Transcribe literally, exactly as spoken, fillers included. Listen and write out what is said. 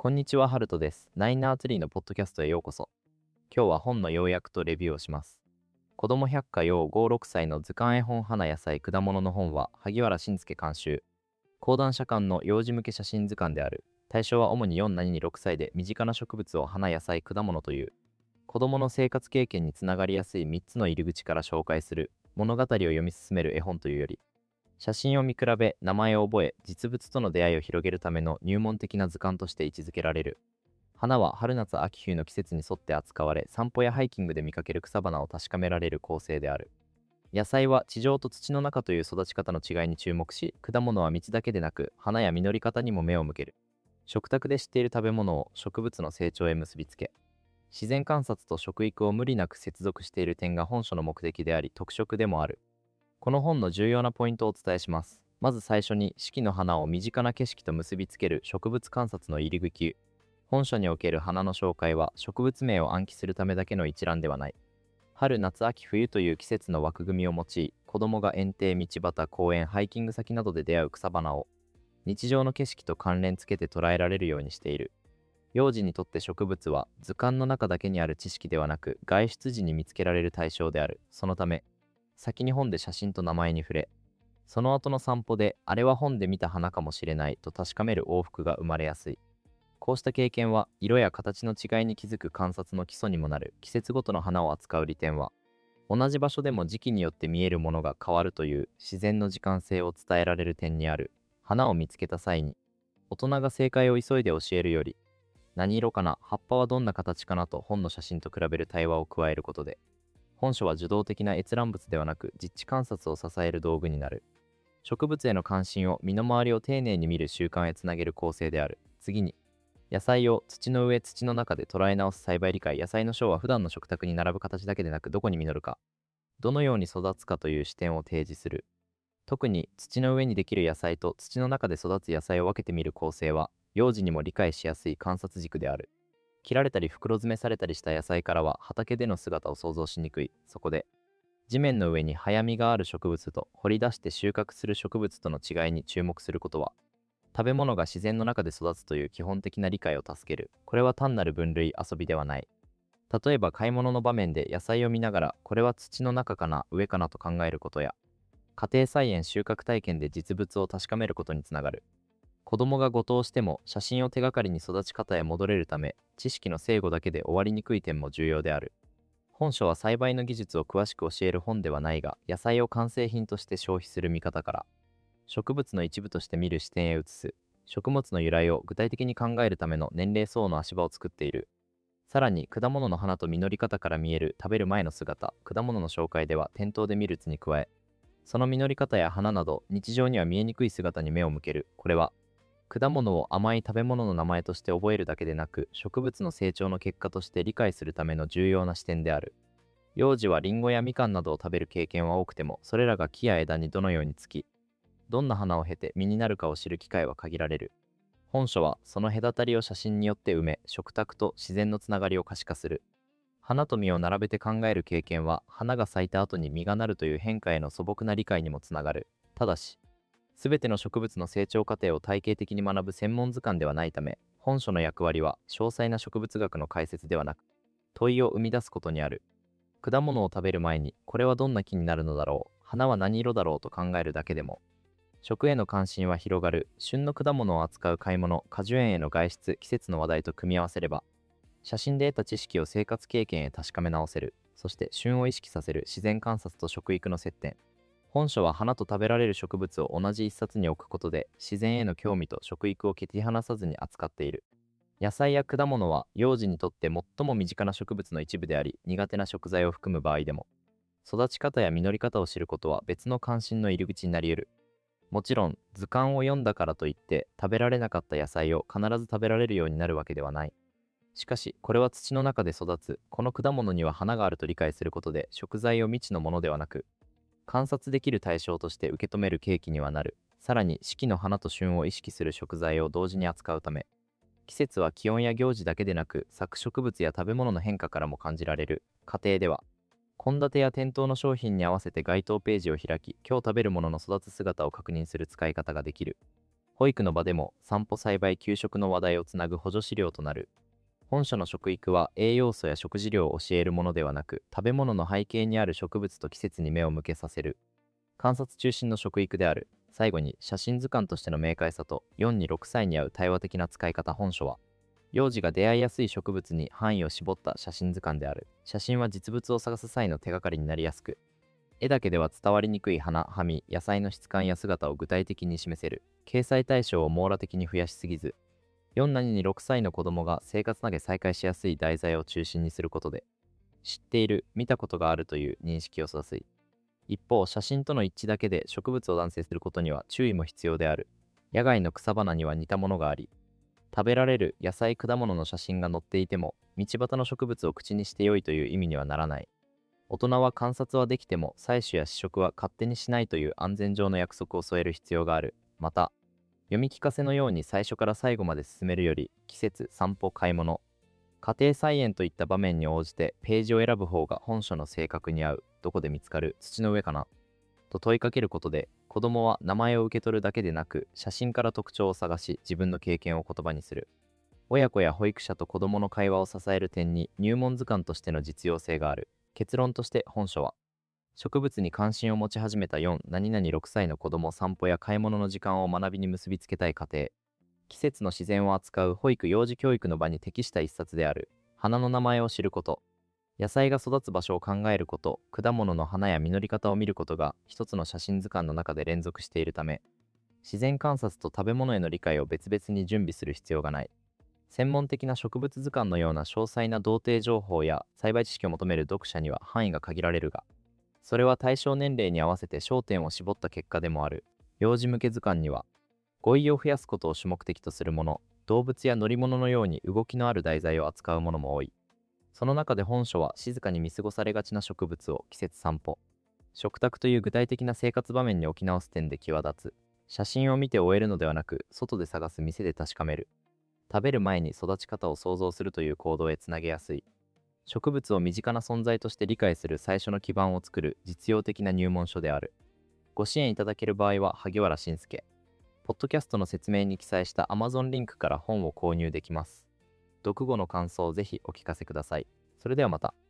こんにちは、ハルトです。ナインナーツリーのポッドキャストへようこそ。今日は本の要約とレビューをします。子供百科用ご、ろくさいの図鑑絵本花野菜果物の本は萩原慎介監修。講談社館の幼児向け写真図鑑である。対象は主によんにろくさいで身近な植物を花野菜果物という。子供の生活経験につながりやすいみっつの入り口から紹介する物語を読み進める絵本というより、写真を見比べ、名前を覚え、実物との出会いを広げるための入門的な図鑑として位置づけられる。花は春夏秋冬の季節に沿って扱われ、散歩やハイキングで見かける草花を確かめられる構成である。野菜は地上と土の中という育ち方の違いに注目し、果物は道だけでなく、花や実り方にも目を向ける。食卓で知っている食べ物を植物の成長へ結びつけ、自然観察と食育を無理なく接続している点が本書の目的であり、特色でもある。この本の重要なポイントをお伝えします。まず最初に、四季の花を身近な景色と結びつける植物観察の入り口。本書における花の紹介は植物名を暗記するためだけの一覧ではない。春、夏、秋、冬という季節の枠組みを用い、子供が園庭、道端、公園、ハイキング先などで出会う草花を日常の景色と関連つけて捉えられるようにしている。幼児にとって植物は図鑑の中だけにある知識ではなく、外出時に見つけられる対象である。そのため、先に本で写真と名前に触れ、その後の散歩であれは本で見た花かもしれないと確かめる往復が生まれやすい。こうした経験は色や形の違いに気づく観察の基礎にもなる。季節ごとの花を扱う利点は、同じ場所でも時期によって見えるものが変わるという自然の時間性を伝えられる点にある。花を見つけた際に、大人が正解を急いで教えるより、何色かな、葉っぱはどんな形かなと本の写真と比べる対話を加えることで、本書は受動的な閲覧物ではなく実地観察を支える道具になる。植物への関心を身の回りを丁寧に見る習慣へつなげる構成である。次に、野菜を土の上、土の中で捉え直す栽培理解。野菜の章は普段の食卓に並ぶ形だけでなく、どこに実るか、どのように育つかという視点を提示する。特に土の上にできる野菜と土の中で育つ野菜を分けてみる構成は、幼児にも理解しやすい観察軸である。切られたり袋詰めされたりした野菜からは畑での姿を想像しにくい。そこで、地面の上に早実がある植物と掘り出して収穫する植物との違いに注目することは、食べ物が自然の中で育つという基本的な理解を助ける。これは単なる分類遊びではない。例えば買い物の場面で野菜を見ながら、これは土の中かな、上かなと考えることや、家庭菜園収穫体験で実物を確かめることにつながる。子供が誤答しても写真を手がかりに育ち方へ戻れるため、知識の正誤だけで終わりにくい点も重要である。本書は栽培の技術を詳しく教える本ではないが、野菜を完成品として消費する見方から、植物の一部として見る視点へ移す。食物の由来を具体的に考えるための年齢層の足場を作っている。さらに、果物の花と実り方から見える食べる前の姿。果物の紹介では店頭で見る図に加え、その実り方や花など日常には見えにくい姿に目を向ける。これは、果物を甘い食べ物の名前として覚えるだけでなく、植物の成長の結果として理解するための重要な視点である。幼児はリンゴやみかんなどを食べる経験は多くても、それらが木や枝にどのようにつき、どんな花を経て実になるかを知る機会は限られる。本書はその隔たりを写真によって埋め、食卓と自然のつながりを可視化する。花と実を並べて考える経験は、花が咲いた後に実がなるという変化への素朴な理解にもつながる。ただし、すべての植物の成長過程を体系的に学ぶ専門図鑑ではないため、本書の役割は詳細な植物学の解説ではなく、問いを生み出すことにある。果物を食べる前に、これはどんな木になるのだろう、花は何色だろうと考えるだけでも、食への関心は広がる。旬の果物を扱う買い物、果樹園への外出、季節の話題と組み合わせれば、写真で得た知識を生活経験へ確かめ直せる。そして旬を意識させる自然観察と食育の接点。本書は花と食べられる植物を同じ一冊に置くことで、自然への興味と食育を切り離さずに扱っている。野菜や果物は幼児にとって最も身近な植物の一部であり、苦手な食材を含む場合でも、育ち方や実り方を知ることは別の関心の入り口になり得る。もちろん、図鑑を読んだからといって食べられなかった野菜を必ず食べられるようになるわけではない。しかし、これは土の中で育つ、この果物には花があると理解することで、食材を未知のものではなく、観察できる対象として受け止める契機にはなる。さらに、四季の花と旬を意識する食材を同時に扱うため、季節は気温や行事だけでなく、咲く植物や食べ物の変化からも感じられる。家庭では、献立や店頭の商品に合わせて該当ページを開き、今日食べるものの育つ姿を確認する使い方ができる。 保育の場でも散歩栽培給食の話題をつなぐ補助資料となる。本書の食育は栄養素や食事量を教えるものではなく、食べ物の背景にある植物と季節に目を向けさせる観察中心の食育である。最後に写真図鑑としての明快さとよんにろくさいに合う対話的な使い方。本書は幼児が出会いやすい植物に範囲を絞った写真図鑑である。写真は実物を探す際の手がかりになりやすく、絵だけでは伝わりにくい花、葉実、野菜の質感や姿を具体的に示せる。掲載対象を網羅的に増やしすぎず、よんにろくさいの子供が生活投げ再開しやすい題材を中心にすることで、知っている、見たことがあるという認識をしやすい。一方、写真との一致だけで植物を断定することには注意も必要である。野外の草花には似たものがあり、食べられる野菜果物の写真が載っていても、道端の植物を口にして良いという意味にはならない。大人は観察はできても採取や試食は勝手にしないという安全上の約束を添える必要がある。また、読み聞かせのように最初から最後まで進めるより、季節、散歩、買い物、家庭菜園といった場面に応じてページを選ぶ方が本書の性格に合う。どこで見つかる？土の上かな？と問いかけることで、子供は名前を受け取るだけでなく、写真から特徴を探し、自分の経験を言葉にする。親子や保育者と子供の会話を支える点に入門図鑑としての実用性がある。結論として本書は、植物に関心を持ち始めたよんろくさいの子供、散歩や買い物の時間を学びに結びつけたい家庭、季節の自然を扱う保育幼児教育の場に適した一冊である。花の名前を知ること、野菜が育つ場所を考えること、果物の花や実り方を見ることが一つの写真図鑑の中で連続しているため、自然観察と食べ物への理解を別々に準備する必要がない。専門的な植物図鑑のような詳細な同定情報や栽培知識を求める読者には範囲が限られるが、それは対象年齢に合わせて焦点を絞った結果でもある。幼児向け図鑑には、語彙を増やすことを主目的とするもの、動物や乗り物のように動きのある題材を扱うものも多い。その中で本書は静かに見過ごされがちな植物を季節、散歩、食卓という具体的な生活場面に置き直す点で際立つ。写真を見て終えるのではなく、外で探す、店で確かめる、食べる前に育ち方を想像するという行動へつなげやすい。植物を身近な存在として理解する最初の基盤を作る実用的な入門書である。ご支援いただける場合は萩原慎介。ポッドキャストの説明に記載した Amazon リンクから本を購入できます。読後の感想をぜひお聞かせください。それではまた。